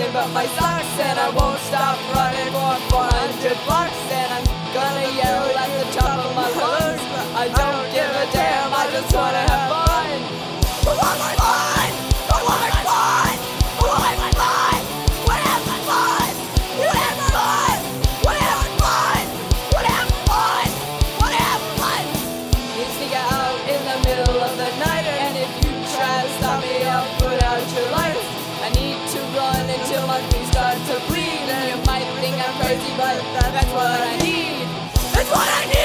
nothing but my socks, and I won't stop running for 400 blocks, and I'm gonna yell at the top of my lungs. I don't give a damn, I just wanna have fun. I want my fun! I want my fun! I want my fun! Wanna have my fun! Wanna have my fun! Wanna have my fun! Wanna have my fun! Wanna have my fun! You sneak out in the middle of the night, and if you try to stop me, I'll put out your lights. I need to run until my feet start to bleed, and you might think I'm crazy, but that's what I need. That's what I need!